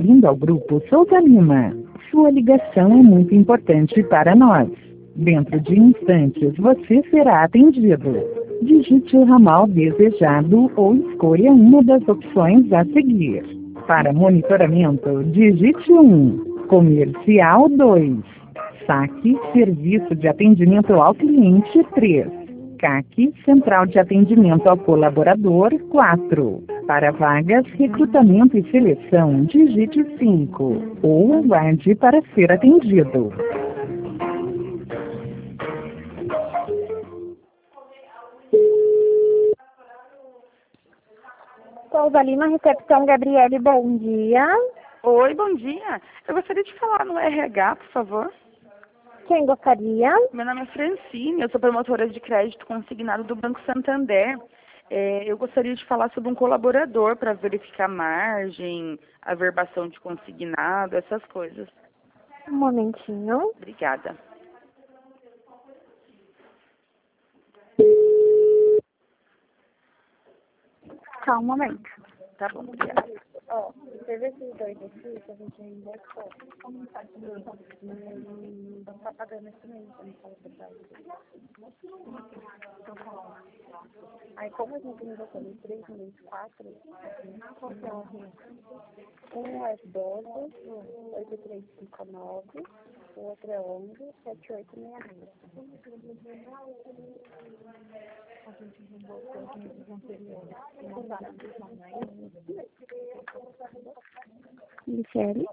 Bem-vindo ao Grupo Souza Lima. Sua ligação é muito importante para nós. Dentro de instantes você será atendido. Digite o ramal desejado ou escolha uma das opções a seguir. Para monitoramento, digite 1. Comercial 2. Saque, Serviço de Atendimento ao Cliente 3. CAC, Central de Atendimento ao Colaborador 4. Para vagas, recrutamento e seleção, digite 5. Ou aguarde para ser atendido. Souza Lima, recepção Gabriele, bom dia. Oi, bom dia. Eu gostaria de falar no RH, por favor. Quem gostaria? Meu nome é Francine, eu sou promotora de crédito consignado do Banco Santander. Eu gostaria de falar sobre um colaborador para verificar margem, averbação de consignado, essas coisas. Um momentinho. Obrigada. Só um momento. Tá bom, obrigada. Ó, teve esses dois aqui que a gente reembolsou. Como tá não tá pagando esse mês, não fala a verdade. Aí como a gente reembolsou em 3 meses, 4, um é 12, 8359, o outro é 11, 7866. A gente reembolsou os meses anteriores. Michele?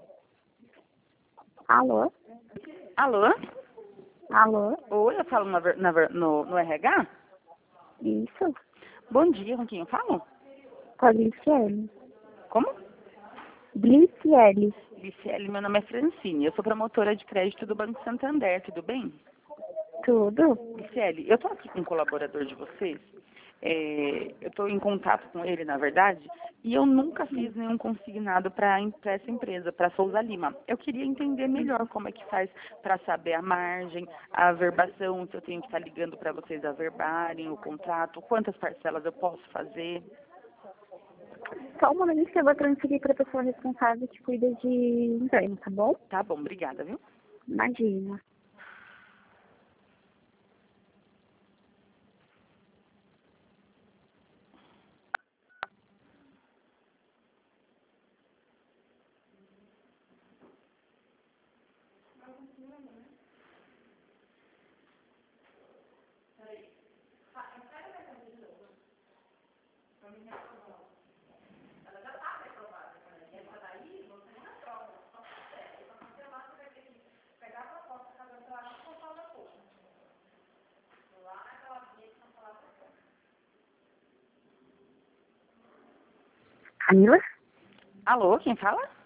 Alô? Alô? Alô? Oi, eu falo no RH? Isso? Bom dia, com quem eu falo? Com a Gliciele. Como? Gliciele. Licele, meu nome é Francine, eu sou promotora de crédito do Banco Santander, tudo bem? Tudo? Licele, eu estou aqui com um colaborador de vocês, eu estou em contato com ele, na verdade, e eu nunca fiz nenhum consignado para essa empresa, para Souza Lima. Eu queria entender melhor como é que faz para saber a margem, a averbação, se eu tenho que estar ligando para vocês averbarem o contrato, quantas parcelas eu posso fazer. Só um momento que eu vou transferir para a pessoa responsável que cuida de interno, tá bom? Tá bom, obrigada, viu? Imagina. Camila? Alô, quem fala?